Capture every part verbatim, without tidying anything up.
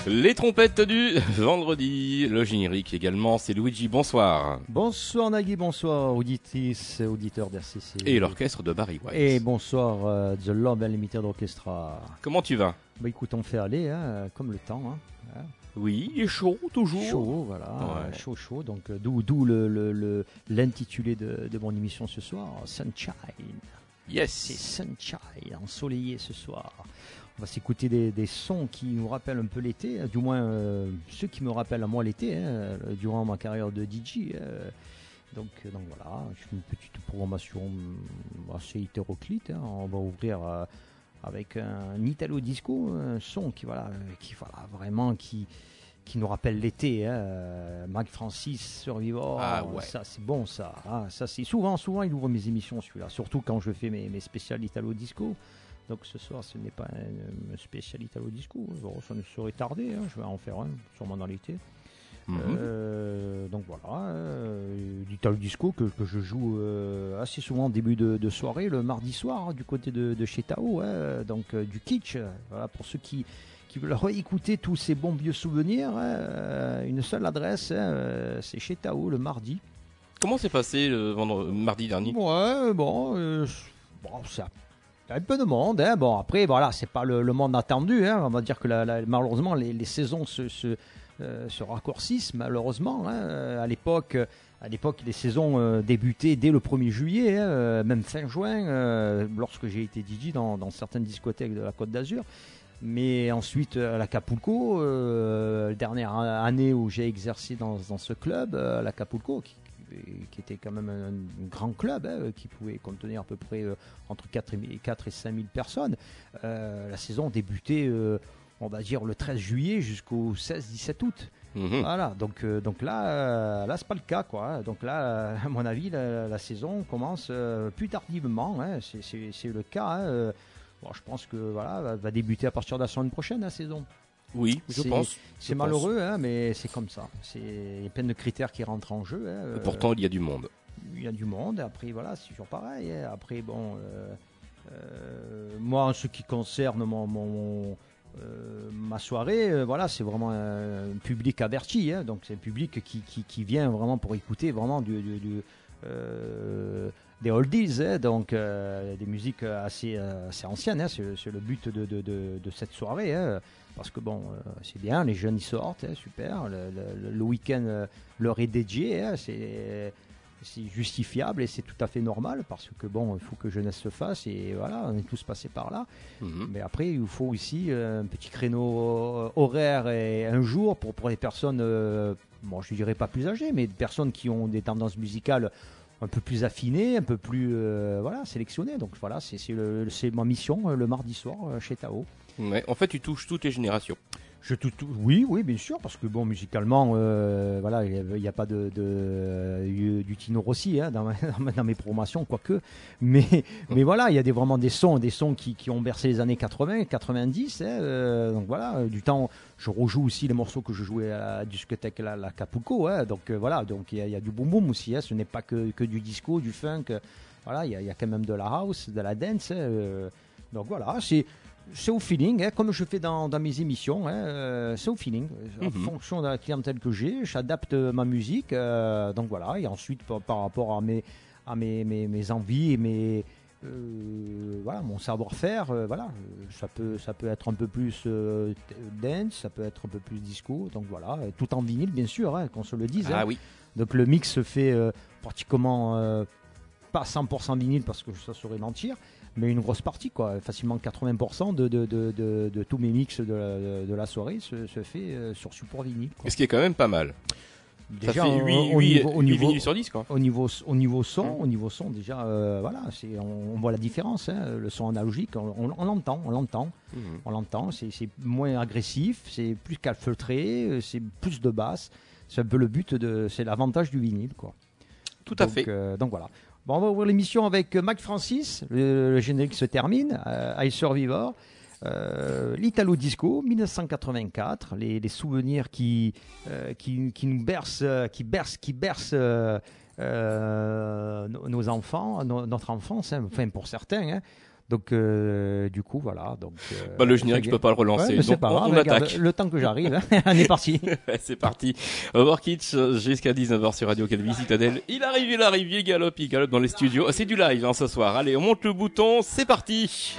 Les trompettes du vendredi, le générique également, c'est Luigi, bonsoir. Bonsoir Nagui, bonsoir auditrices, auditeurs d'R C C. Et l'orchestre de Barry White. Et bonsoir uh, The Love Unlimited Orchestra. Comment tu vas? Bah écoute, on fait aller, hein, comme le temps. Hein. Oui, il est chaud, toujours. Chaud, voilà, ouais. chaud, chaud. Donc d'où, d'où le, le, le, l'intitulé de, de mon émission ce soir, Sunshine. Yes. C'est Sunshine, ensoleillé ce soir. On va s'écouter des, des sons qui nous rappellent un peu l'été, du moins euh, ceux qui me rappellent à moi l'été, hein, durant ma carrière de D J. Euh, donc, donc voilà, je fais une petite programmation assez hétéroclite. Hein. On va ouvrir euh, avec un Italo Disco, un son qui voilà, qui voilà vraiment qui qui nous rappelle l'été. Hein. Mac Francis, Survivor, ah ouais. Ça c'est bon ça. Ah, ça c'est souvent, souvent il ouvre mes émissions celui-là, surtout quand je fais mes, mes spéciales Italo Disco. Donc ce soir, ce n'est pas un, un spécial Italo Disco. Bon, ça ne serait tardé. Hein. Je vais en faire un, sûrement dans l'été. Mm-hmm. Euh, donc voilà, euh, l'Italo Disco que, que je joue euh, assez souvent en début de, de soirée, le mardi soir, hein, du côté de, de chez Tao. Hein, donc euh, du kitsch. Voilà, pour ceux qui, qui veulent réécouter tous ces bons vieux souvenirs, hein, euh, une seule adresse, hein, c'est chez Tao le mardi. Comment s'est passé le vendredi, mardi dernier? Ouais, bon, euh, bon ça. Il y a un peu de monde, hein. Bon après voilà, c'est pas le, le monde attendu, hein. On va dire que la, la, malheureusement les, les saisons se, se, euh, se raccourcissent malheureusement. Hein. À l'époque, à l'époque les saisons euh, débutaient dès le premier juillet, hein, même fin juin, euh, lorsque j'ai été D J dans, dans certaines discothèques de la Côte d'Azur. Mais ensuite à l'Acapulco, euh, la dernière année où j'ai exercé dans, dans ce club, à l'Acapulco, qui qui était quand même un, un grand club, hein, qui pouvait contenir à peu près euh, entre quatre et cinq mille personnes. Euh, la saison débutait, euh, on va dire, le treize juillet jusqu'au seize dix-sept août. Mmh. Voilà, donc, euh, donc là, euh, là c'est pas le cas, quoi. Donc là, euh, à mon avis, la, la saison commence euh, plus tardivement. Hein. C'est, c'est, c'est le cas. Hein. Bon, je pense que voilà, va, va débuter à partir de la semaine prochaine, la saison. Oui, je c'est, pense. C'est je malheureux, pense. Hein, mais c'est comme ça. C'est, il y a plein de critères qui rentrent en jeu. Hein. Et pourtant, il y a du monde. Il y a du monde. Après, voilà, c'est toujours pareil. Hein. Après, bon, euh, euh, moi, en ce qui concerne mon, mon euh, ma soirée, euh, voilà, c'est vraiment un public averti. Hein. Donc, c'est un public qui, qui, qui vient vraiment pour écouter vraiment du, du, du euh, des oldies, hein, donc euh, des musiques assez, assez anciennes. Hein. C'est, c'est le but de, de, de, de cette soirée. Hein. Parce que bon, euh, c'est bien, les jeunes ils sortent, hein, super. Le, le, le week-end euh, leur est dédié, hein, c'est, c'est justifiable et c'est tout à fait normal parce que bon, il faut que jeunesse se fasse et voilà, on est tous passés par là. Mmh. Mais après, il faut aussi euh, un petit créneau horaire et un jour pour, pour les personnes, euh, bon, je dirais pas plus âgées, mais des personnes qui ont des tendances musicales un peu plus affinées, un peu plus euh, voilà, sélectionnées. Donc voilà, c'est, c'est, le, c'est ma mission le mardi soir chez Tao. Ouais, en fait, tu touches toutes les générations. Je tout, tout, oui, oui, bien sûr, parce que bon, musicalement, euh, voilà, il n'y a, a pas de, de euh, du Tino Rossi hein, dans, dans mes programmations, quoique. Mais, ouais. mais voilà, il y a des, vraiment des sons, des sons qui, qui ont bercé les années quatre-vingts, quatre-vingt-dix. Hein, euh, donc voilà, du temps, je rejoue aussi les morceaux que je jouais à la discothèque la, la Capulco. Hein, donc euh, voilà, donc il y, y a du boom boom aussi. Hein, ce n'est pas que, que du disco, du funk. Voilà, il y, y a quand même de la house, de la dance. Hein, euh, donc voilà, c'est. C'est au feeling, hein, comme je fais dans, dans mes émissions, hein, euh, c'est au feeling. En mm-hmm. fonction de la clientèle que j'ai, j'adapte ma musique. Euh, donc voilà, et ensuite par, par rapport à mes, à mes, mes, mes envies et mes, euh, voilà, mon savoir-faire, euh, voilà, ça peut, ça peut être un peu plus euh, dance, ça peut être un peu plus disco. Donc voilà, tout en vinyle bien sûr, hein, qu'on se le dise. Ah hein. oui. Donc le mix se fait euh, pratiquement euh, pas cent pour cent vinyle parce que ça serait mentir. Mais une grosse partie, quoi. Facilement quatre-vingts pour cent de, de, de, de, de tous mes mix de la, de la soirée se, se fait euh, sur support vinyle. Ce qui est quand même pas mal. Déjà, ça fait huit, au, au huit, niveau, au huit niveau, vinyles sur dix, quoi. Au niveau, au niveau son, mmh. au niveau son déjà, euh, voilà, c'est, on, on voit la différence. Hein. Le son analogique, on, on, on l'entend, on l'entend, mmh. on l'entend. C'est, c'est moins agressif, c'est plus calfeutré, c'est plus de basse. C'est un peu le but de, c'est l'avantage du vinyle, quoi. Tout à donc, fait. Euh, donc voilà. Bon, on va ouvrir l'émission avec Mac Francis. Le, le générique se termine. Euh, I Survivor. Euh, L'Italo Disco, dix-neuf cent quatre-vingt-quatre. Les, les souvenirs qui, euh, qui, qui nous bercent, qui bercent, qui bercent euh, euh, nos enfants, no, notre enfance, hein, enfin pour certains. Hein. Donc, euh, du coup, voilà. Donc, euh, bah, le générique, je peux pas le relancer. Ouais, donc, c'est pas on, grave, on regarde, attaque. le temps que j'arrive, hein. On est parti. C'est parti. Workitch jusqu'à dix-neuf heures sur Radio Calvi Citadelle. Il arrive, il arrive, il galope, il galope dans les studios. C'est du live hein, ce soir. Allez, on monte le bouton, c'est parti.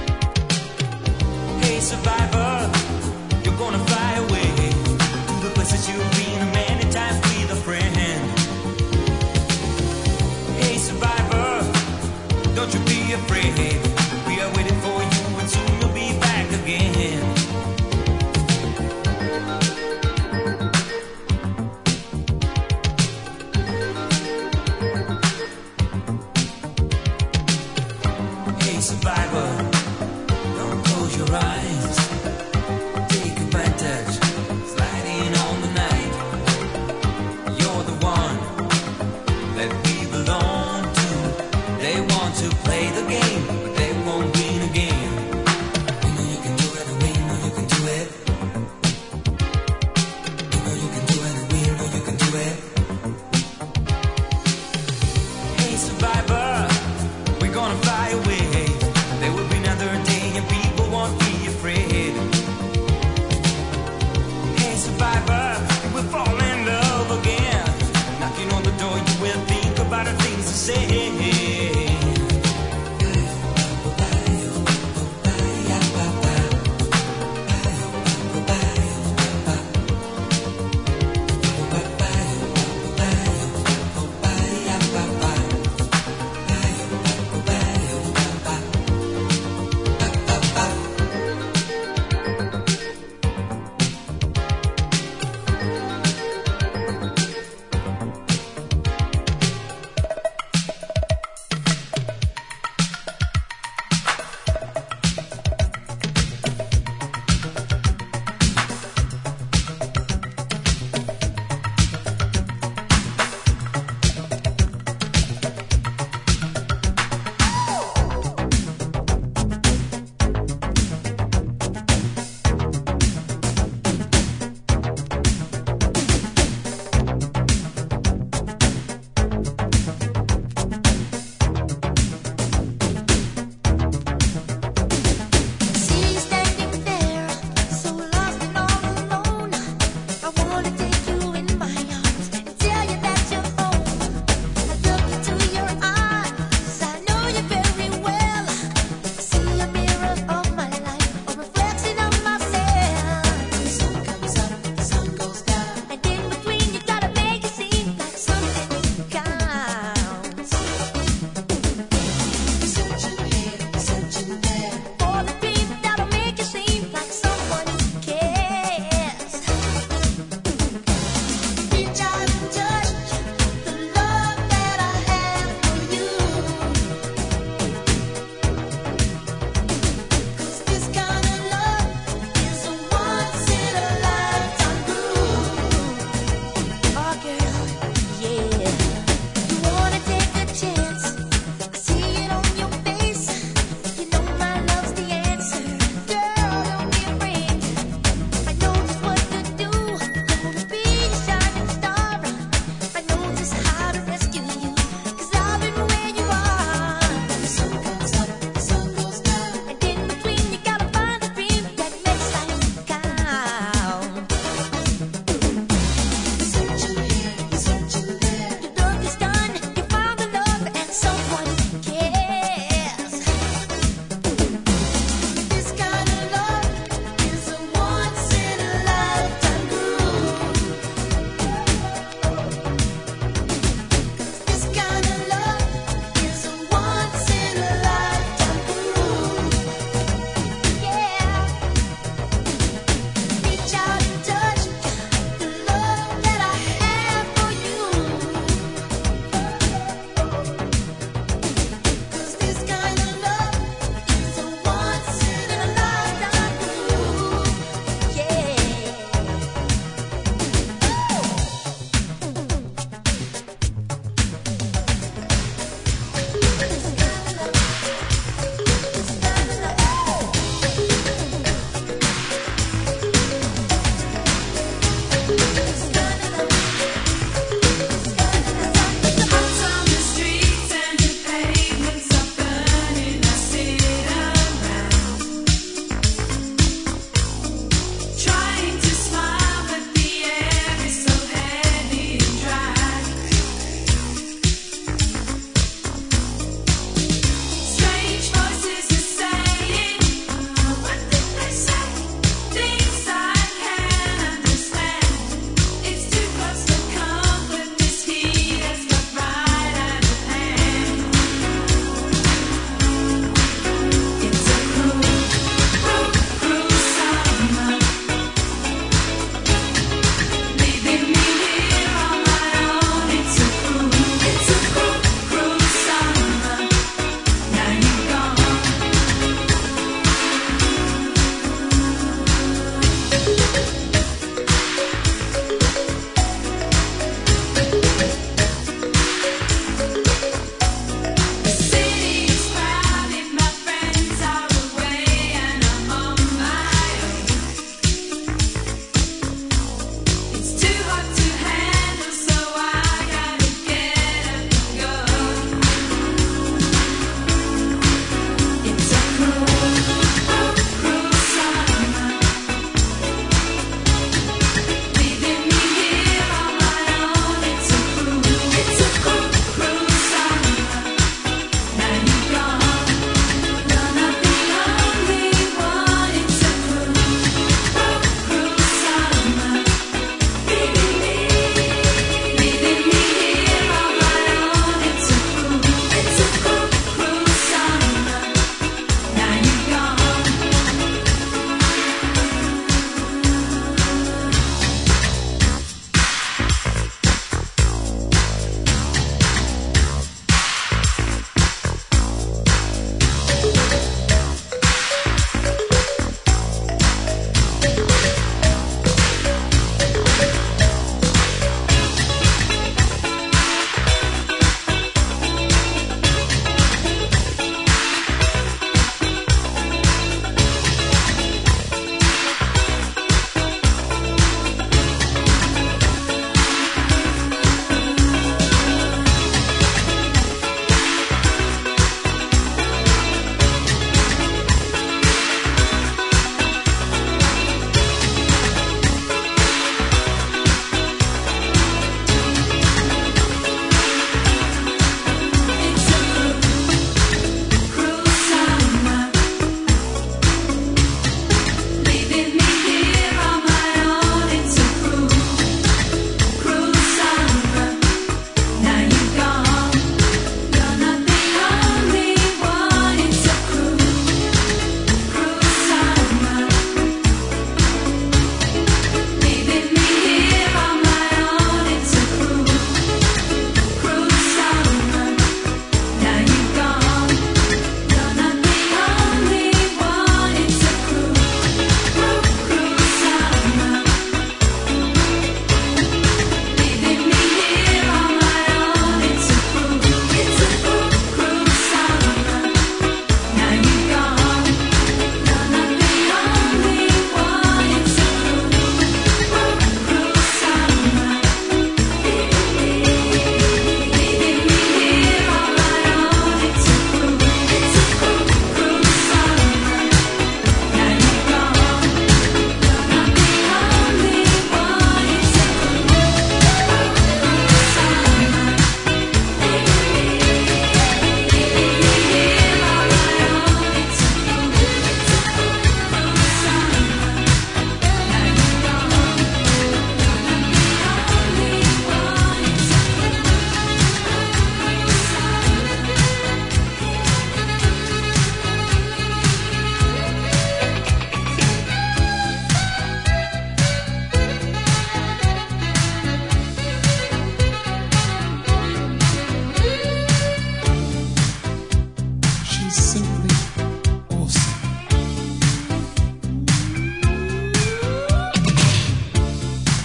Survivor, you're gonna fly away to the places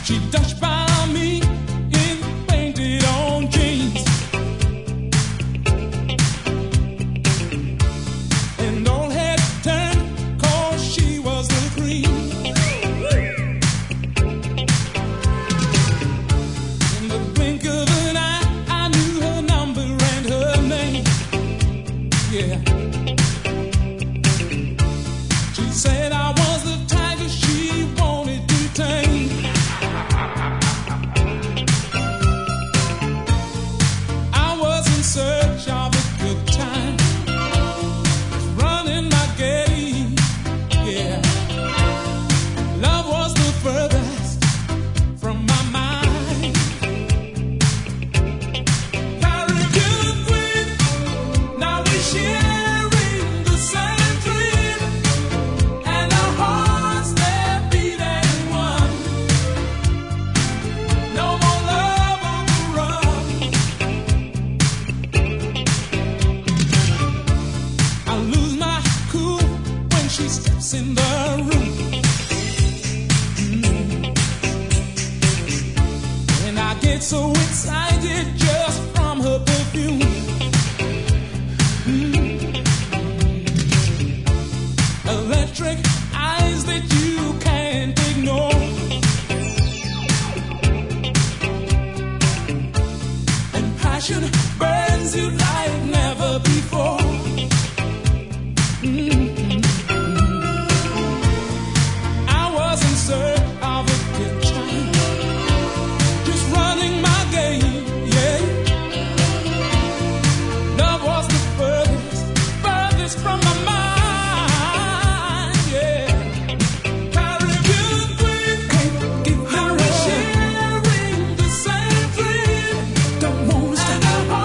She touched by me in painted on jeans. And all had turned cause she was the cream. In the blink of an eye, I knew her number and her name. Yeah. She said I was the tiger she wanted to tame. I was in search of a good time, running my game. Yeah. Love was the furthest from my mind. Caribbean queen, now we're sharing the same dream, and our hearts they're beating one. No more love on the run. I lose my cool when she steps in the room. Mm. And I get so excited just from her perfume. Mm. Electric eyes that you can't ignore. And passion burns you like never before. Mm. I was in search of a good time, just running my game, yeah. Love was the furthest, furthest from my mind, yeah. Caribbean queen, now we're sharing the same dream. Don't wanna stop.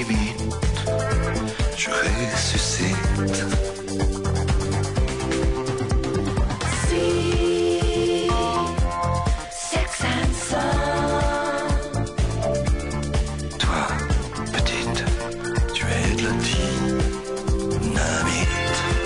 limite, je ressuscite. See, sex and sun. Toi, petite, tu es de la dynamite.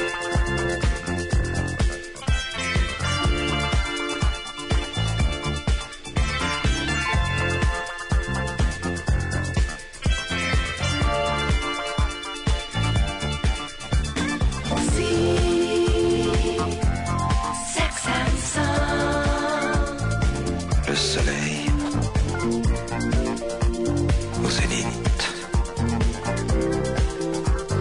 See, sex and sun. Le soleil au zénith.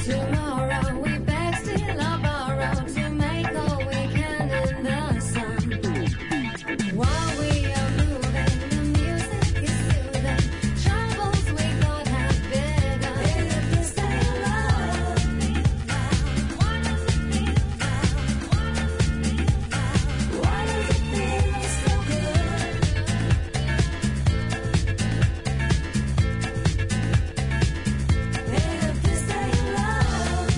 Tomorrow we beg, still I borrow to make all we can in the sun. While we are moving, the music is soothing. Troubles we got have begun. If you stay alive, why does it feel Why does it feel so good? If you stay alive.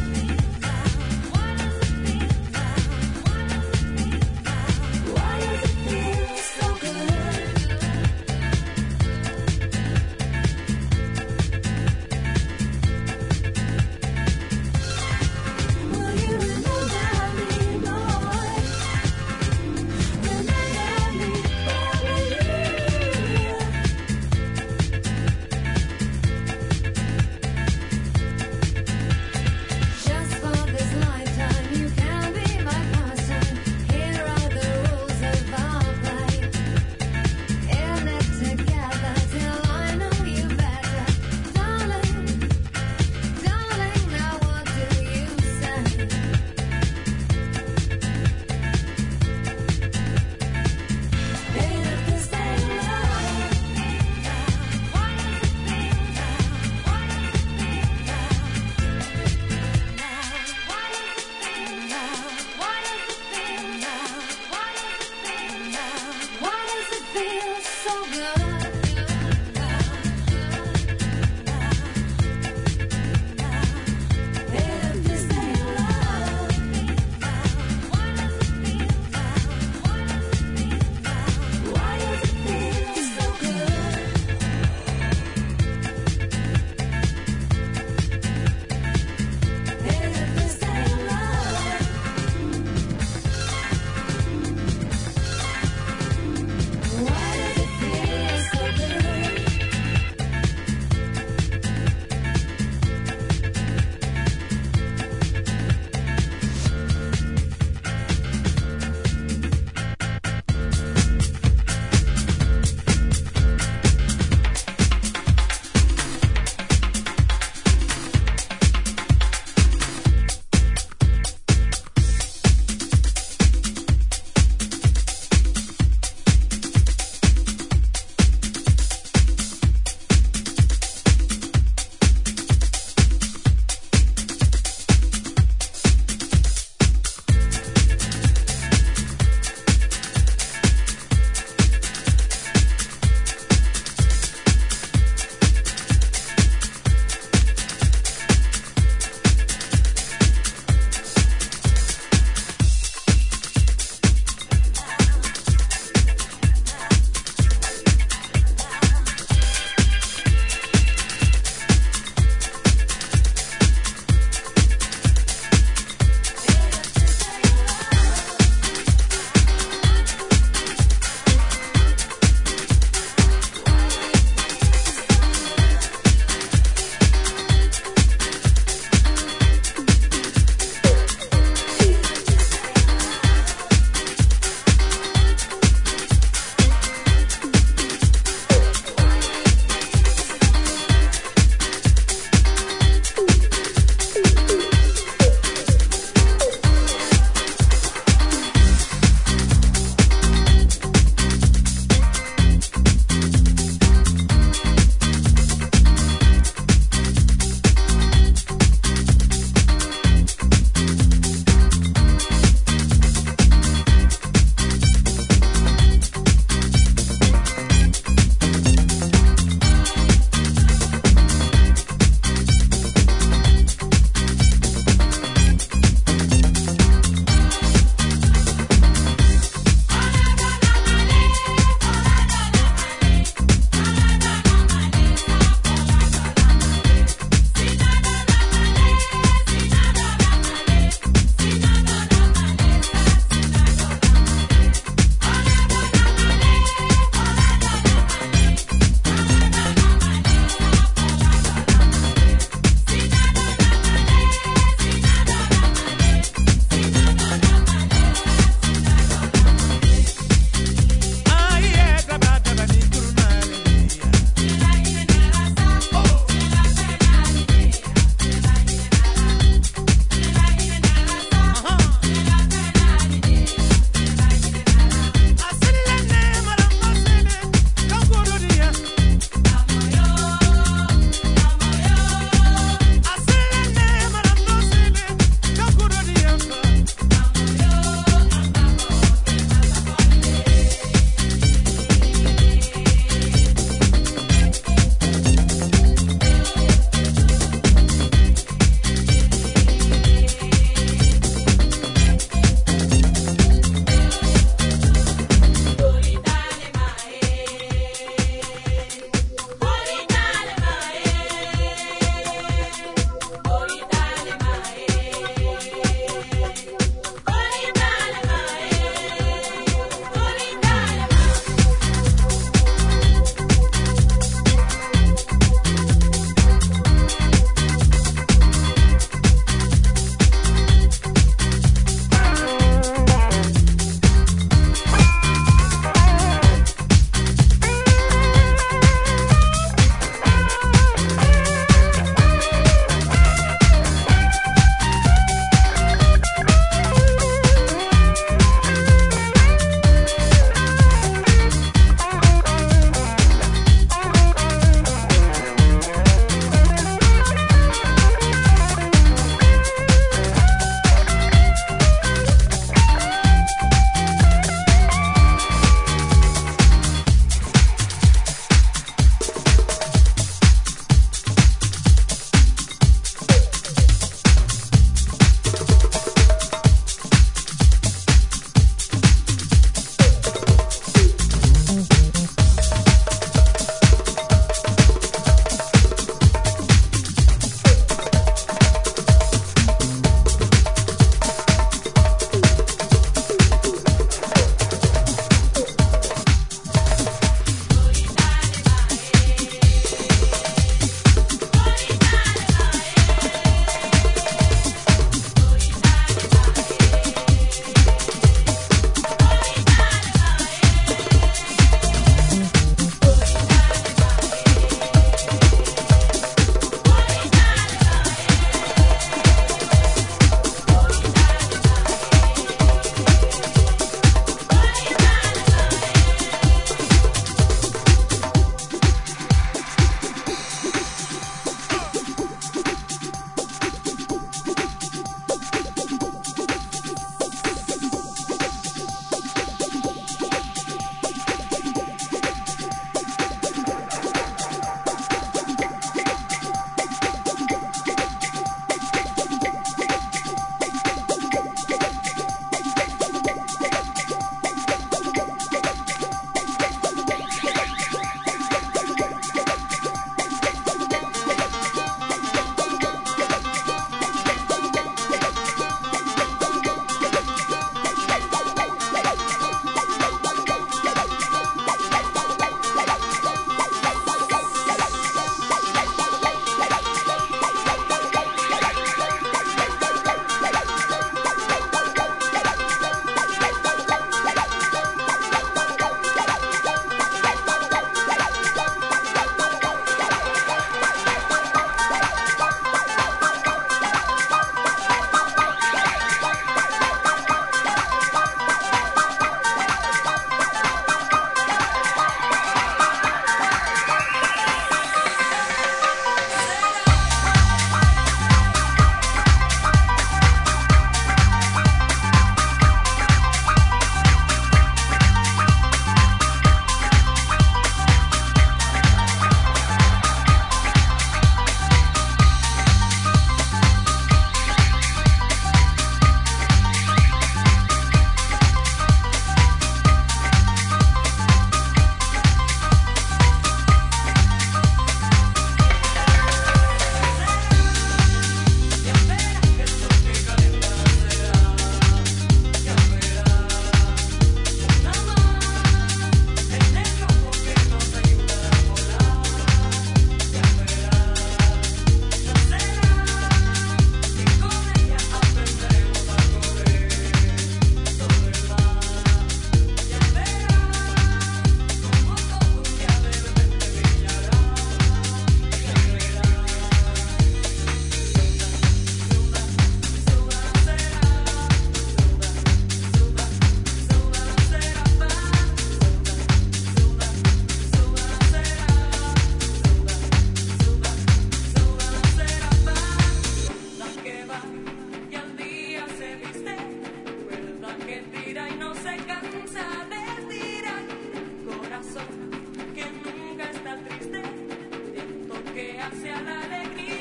va y al día se viste, cuerda que tira y no se cansa de tirar, corazón que nunca está triste, viento que hacia la alegría.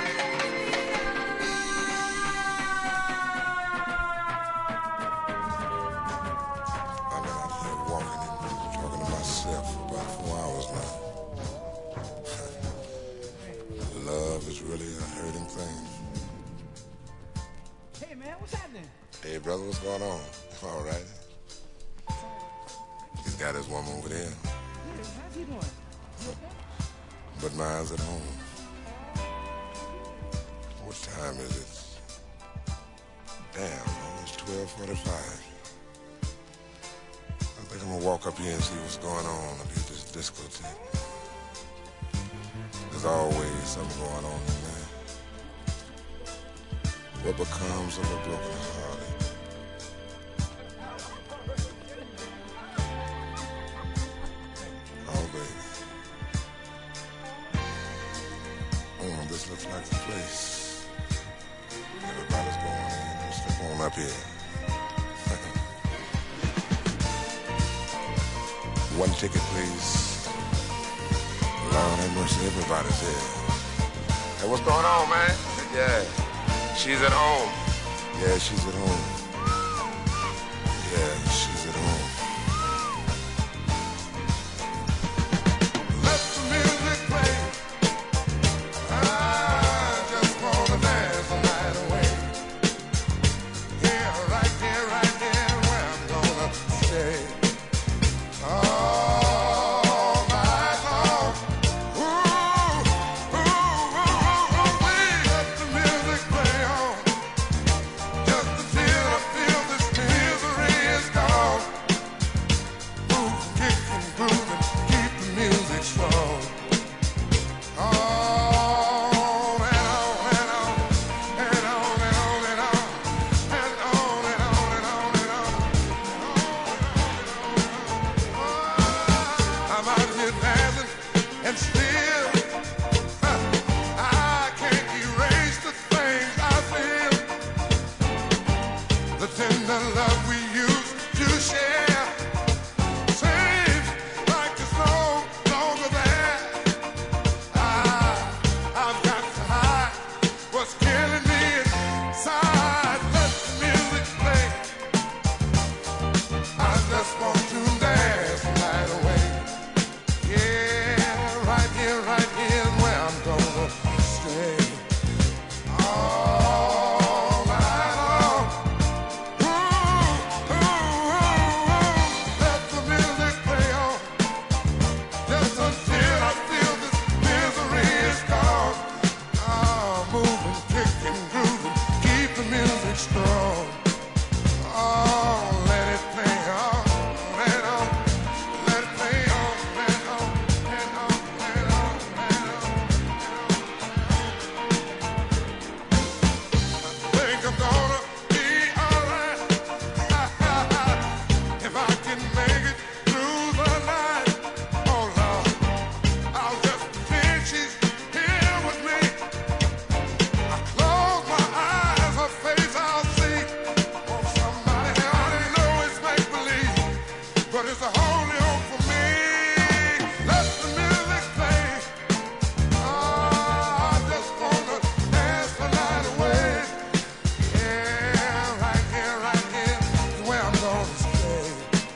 I've been out here walking and talking to myself for about four hours now. Love is really a hurting thing. Hey man, what's happening? Hey brother, what's going on? All right. He's got his woman over there, Hey, how's he doing? You okay? but mine's at home. What time is it? Damn, it's twelve forty-five. I think I'm gonna walk up here and see what's going on up here at this discotheque. There's always something going on in there. What becomes of a broken hearted? Oh, baby. Mm, this looks like the place. Everybody's going in. Let's step on up here. One ticket, please. Lord have mercy, everybody's here. Hey, what's going on, man? Yeah. She's at home. Yeah, she's at home. Yeah, she's at home. Let the music play. I just wanna dance the night away. Here, right here, right here, where I'm gonna stay. All night long. Ooh, ooh, ooh, ooh, ooh, wee. Let the music play on. Just until I feel this misery is gone. Move, kick and groove and keep the music strong. On and on and on, and on and on and on, and on and on and on and on. I'm out here dancing and still huh, I can't erase the things I feel. The tender love we used to share seems like it's no longer there. I, I've got to hide what's killing me inside. Let the music play. I just want to dance the night away. Yeah, right here, right here is where I'm gonna stay. All night long. Ooh, ooh, ooh, ooh. Let the music play on. Just until I feel this misery is gone. Oh, moving, kicking, grooving, keep the music strong. Oh, let it play on, and on, let it play on, and on, and on, and on, and on. I think I'm gonna be alright if I can make it through the night. Oh Lord, I'll just pretend she's here with me. I close my eyes, her face I'll see. Oh, somebody help me, know it's make believe, but it's a holy hope for me. Let the music play. Oh, I just wanna dance the night away. Yeah, right here, right here is where I'm gonna stay.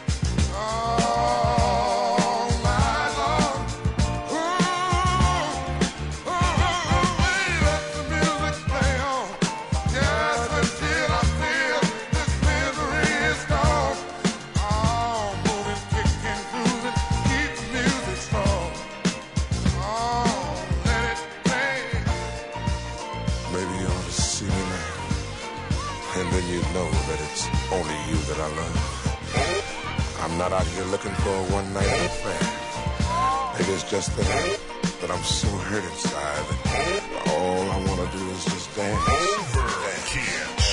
All night long. Ooh, ooh, ooh, ooh, let the music play on. Just until I feel this misery is gone. Oh, moving, kicking, grooving, keep the music strong. Oh, let it play. Maybe you ought to see me now, and then you know that it's only you that I love. I'm not out here looking for a one-night affair. Maybe it's just that, I, that I'm so hurt inside that all I want to do is just dance. Dance.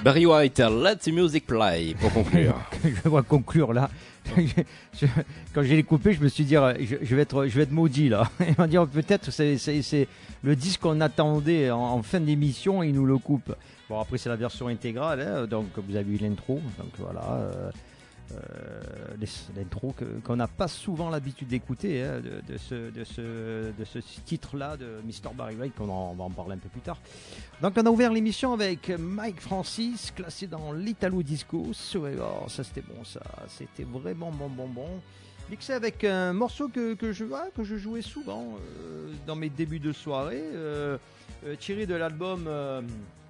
Barry White, Let the Music Play, pour conclure. Je vois conclure là. Je- je- quand j'ai les coupé, je me suis dit, euh, je, je vais être, je vais être maudit là. Ils vont dire peut-être c'est, c'est, c'est le disque qu'on attendait en, en fin d'émission, ils nous le coupent. Bon après c'est la version intégrale, hein, donc vous avez eu l'intro, donc voilà. Euh, euh, les- l'intro que, qu'on n'a pas souvent l'habitude d'écouter hein, de, de ce, de ce, de ce titre-là de mister Barry White, qu'on en, on va en parler un peu plus tard. Donc on a ouvert l'émission avec Mike Francis, classé dans l'Italo Disco. Oh, ça c'était bon, ça, c'était vraiment bon, bon, bon. Mixé avec un morceau que, que, je, ah, que je jouais souvent euh, dans mes débuts de soirée, euh, euh, tiré de l'album euh,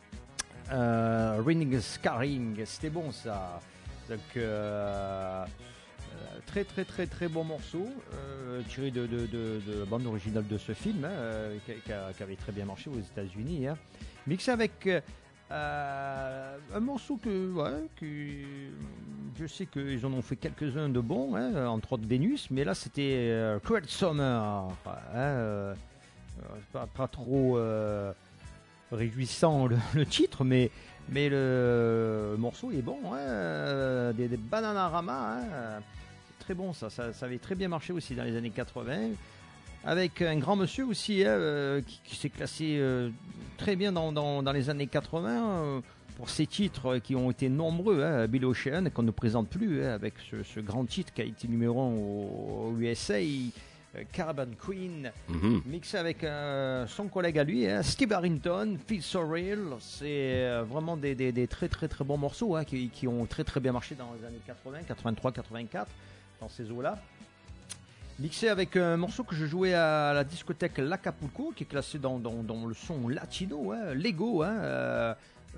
euh, Ring Scarring. C'était bon ça. Donc euh, euh, très très très très bon morceau euh, tiré de, de, de, de la bande originale de ce film hein, euh, qui, qui a- qui avait très bien marché aux États-Unis. Hein. Mixé avec euh, un morceau que, ouais, que je sais qu'ils en ont fait quelques-uns de bons, hein, entre autres Vénus, mais là c'était euh, Cruel Summer. Hein, euh, euh, pas, pas trop euh, réjouissant le, le titre, mais, mais le morceau est bon. Hein, euh, des, des Bananarama, hein, euh, très bon ça, ça, ça avait très bien marché aussi dans les années quatre-vingts. Avec un grand monsieur aussi hein, euh, qui, qui s'est classé euh, très bien dans, dans, dans les années quatre-vingts euh, pour ses titres qui ont été nombreux. Hein, Bill Ocean qu'on ne présente plus hein, avec ce, ce grand titre qui a été numéro un au, au U S A, euh, Caravan Queen, Mhm. mixé avec euh, son collègue à lui, hein, Steve Harrington, Feel So Real. C'est euh, vraiment des, des, des très très très bons morceaux hein, qui, qui ont très très bien marché dans les années quatre-vingts, quatre-vingt-trois, quatre-vingt-quatre, dans ces eaux-là. Mixé avec un morceau que je jouais à la discothèque L'Acapulco, qui est classé dans, dans, dans le son latino, hein, Lego. Hein, euh,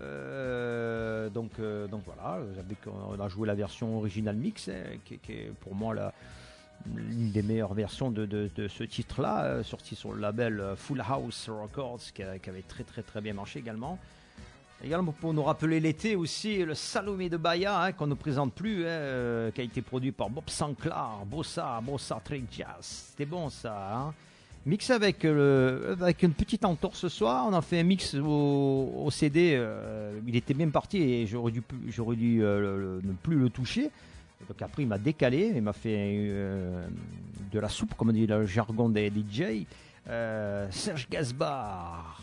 euh, donc, euh, donc voilà, avec, on a joué la version original mix, hein, qui, qui est pour moi la, l'une des meilleures versions de, de, de ce titre-là, euh, sorti sur le label euh, Full House Records, qui, a- qui avait très très très bien marché également. Également pour nous rappeler l'été aussi, le Salomé de Bahia, hein, qu'on ne présente plus, hein, euh, qui a été produit par Bob Sinclair, Bossa, Bossa Trick Jazz. C'était bon ça. Hein. Mix avec, euh, avec une petite entorse ce soir, on a fait un mix au, au C D, euh, il était bien parti et j'aurais dû, j'aurais dû euh, le- le- ne plus le toucher. Donc après il m'a décalé, il m'a fait euh, de la soupe, comme dit le jargon des D J. Euh, Serge Gainsbourg.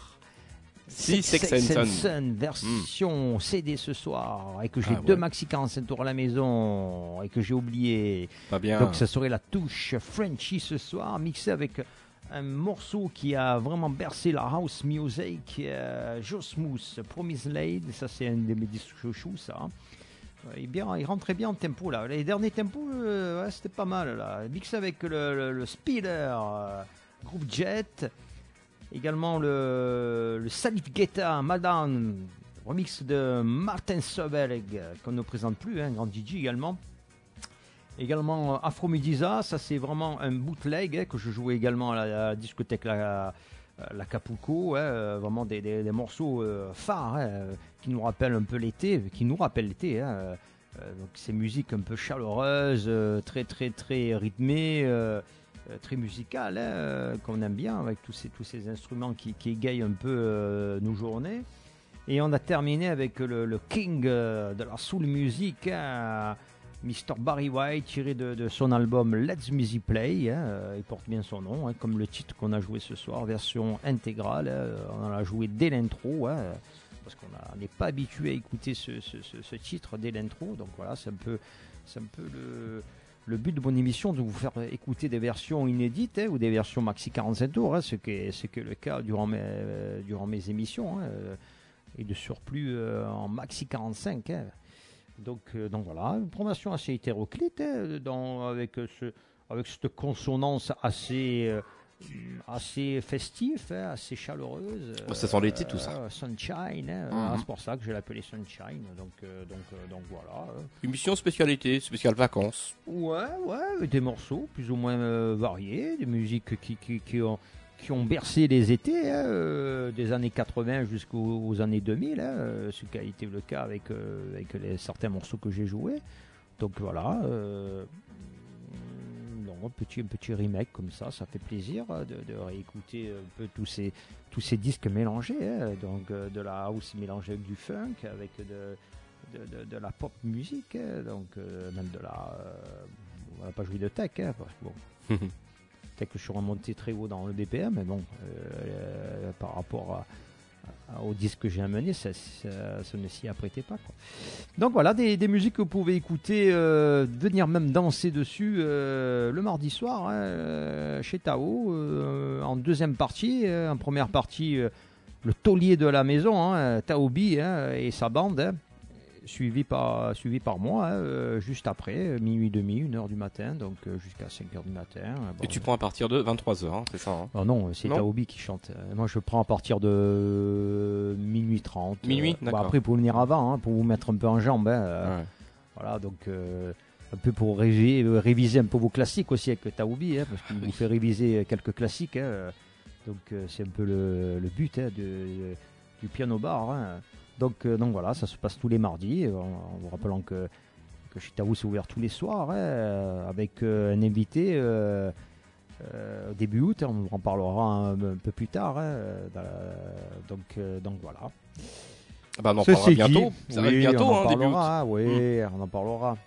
Si, Sex Sex and and Son. Son, version C D ce soir, et que j'ai Ah, deux ouais. maxi quarante-cinq tours à la maison, et que j'ai oublié. Pas bien. Donc ça serait la touche Frenchy ce soir, mixé avec un morceau qui a vraiment bercé la house music, euh, Joe Smooth, Promise Lady, ça c'est un de mes disques chouchous ça. Hein. Ouais, il, bien, il rentrait bien en tempo là. Les derniers tempos, euh, ouais, c'était pas mal là. Mixé avec le, le, le Speeder, euh, Groupe Jet. Également le, le Salif Guetta, Madame, remix de Martin Soberg, qu'on ne présente plus, hein, grand D J également. Également euh, Afro Medusa, ça c'est vraiment un bootleg hein, que je jouais également à la, à la discothèque la, la Capulco, hein, euh, vraiment des, des, des morceaux euh, phares hein, euh, qui nous rappellent un peu l'été, qui nous rappellent l'été. Hein, euh, donc ces musiques un peu chaleureuses, euh, très très très rythmées. Euh, euh, très musicale, hein, euh, qu'on aime bien, avec tous ces, tous ces instruments qui, qui égayent un peu euh, nos journées. Et on a terminé avec le, le king euh, de la soul music, hein, mister Barry White, tiré de, de son album Let's Music Play. Hein, euh, il porte bien son nom, hein, comme le titre qu'on a joué ce soir, version intégrale. Hein, on en a joué dès l'intro, hein, parce qu'on a- on n'est pas habitué à écouter ce, ce, ce, ce titre dès l'intro. Donc voilà, c'est un peu, c'est un peu le... Le but de mon émission, de vous faire écouter des versions inédites hein, ou des versions maxi quarante-cinq tours, hein, ce qui est, ce qui est le cas durant mes, euh, durant mes émissions, hein, euh, et de surplus euh, en maxi quarante-cinq. Hein. Donc, euh, donc voilà, une promotion assez hétéroclite, hein, dans, avec, ce, avec cette consonance assez, euh, assez festive, hein, assez chaleureuse. Oh, ça sent l'été, tout ça. euh, Sunshine, hein, Mhm. c'est pour ça que je l'appelais Sunshine. Donc, euh, donc, euh, donc voilà. hein. Émission spécialité, spéciale vacances. Ouais, ouais, des morceaux plus ou moins euh, variés, des musiques qui, qui, qui, ont, qui ont bercé les étés, hein, euh, des années quatre-vingts jusqu'aux aux années deux mille, hein, euh, ce qui a été le cas avec, euh, avec les, certains morceaux que j'ai joués. Donc voilà, euh, donc un petit, un petit remake comme ça, ça fait plaisir euh, de, de réécouter un peu tous ces, tous ces disques mélangés, hein, donc euh, de la house mélangée avec du funk, avec de, de, de, de la pop musique, hein, donc euh, même de la... euh, on n'a pas joué de tech, hein, parce que bon, peut-être que je suis remonté très haut dans le B P M, mais bon, euh, euh, par rapport à, à- au disque que j'ai amené, ça, ça, ça ne s'y apprêtait pas, quoi. Donc voilà, des, des musiques que vous pouvez écouter, euh, venir même danser dessus euh, le mardi soir, hein, euh, chez Tao, euh, en deuxième partie. euh, en première partie, euh, le taulier de la maison, hein, Taobi, hein, et sa bande, hein, suivi par, suivi par moi, hein, euh, juste après, euh, minuit et demi, une heure du matin, donc euh, jusqu'à cinq heures du matin. euh, bon. Et tu prends à partir de vingt-trois heures, hein, c'est ça hein Oh non, c'est Non. Taobi qui chante. Euh, Moi, je prends à partir de minuit trente. Minuit, Euh, bon, d'accord. après, pour venir avant, hein, pour vous mettre un peu en jambe. hein, euh, Ouais. Voilà, donc euh, un peu pour réviser, euh, réviser un peu vos classiques aussi avec Taobi, hein, parce qu'il vous fait réviser quelques classiques. hein, euh, donc euh, c'est un peu le, le but hein, de- du piano bar. hein. Donc, euh, donc voilà, ça se passe tous les mardis, en, en vous rappelant que, que chez Tao c'est ouvert tous les soirs, hein, euh, avec euh, un invité euh, euh, début août, hein, on en parlera un, un peu plus tard. hein, dans la- donc, euh, donc voilà. Ah bah, on en Ça, parlera c'est bientôt. dit. Ça Oui, arrive bientôt, on en hein, début août. parlera, oui, on en parlera.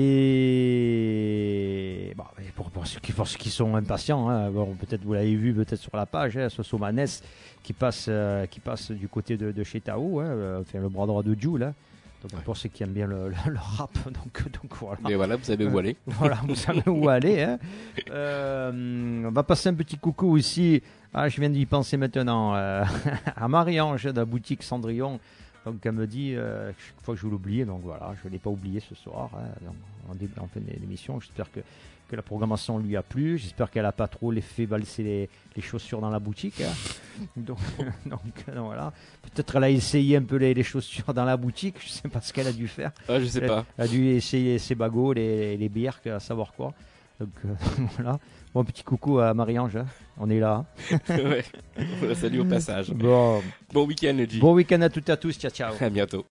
Et bah, et pour, pour ceux qui, pour ceux qui sont impatients, hein, bon, peut-être vous l'avez vu peut-être sur la page, hein, ce Somanes qui passe, euh, qui passe du côté de, de chez Tao, hein, euh, enfin, le bras droit de Jules. hein. Donc Ouais. pour ceux qui aiment bien le, le- le rap, donc, donc voilà. Mais voilà, vous savez où aller. Voilà, vous savez où aller. Hein. Euh, on va passer un petit coucou aussi. Ah, je viens d'y penser maintenant. euh, à Marie-Ange de la boutique Cendrillon. Donc elle me dit, euh, chaque fois que je l'oublie, donc voilà, je ne l'ai pas oublié ce soir. hein, donc, en, début, en fin d'émission, j'espère que, que la programmation lui a plu. J'espère qu'elle n'a pas trop les fait valser les, les chaussures dans la boutique. hein. Donc, donc, euh, voilà. Peut-être elle a essayé un peu les, les chaussures dans la boutique. Je ne sais pas ce qu'elle a dû faire. Ah, je sais Elle- pas. Elle a dû essayer ses bagots, les, les bières, à savoir quoi. Donc euh, voilà. Bon, petit coucou à Marie-Ange, hein. On est là. Ouais. Salut au passage. Bon, Bon week-end, Edgy. bon week-end à toutes et à tous. Ciao, ciao. À bientôt.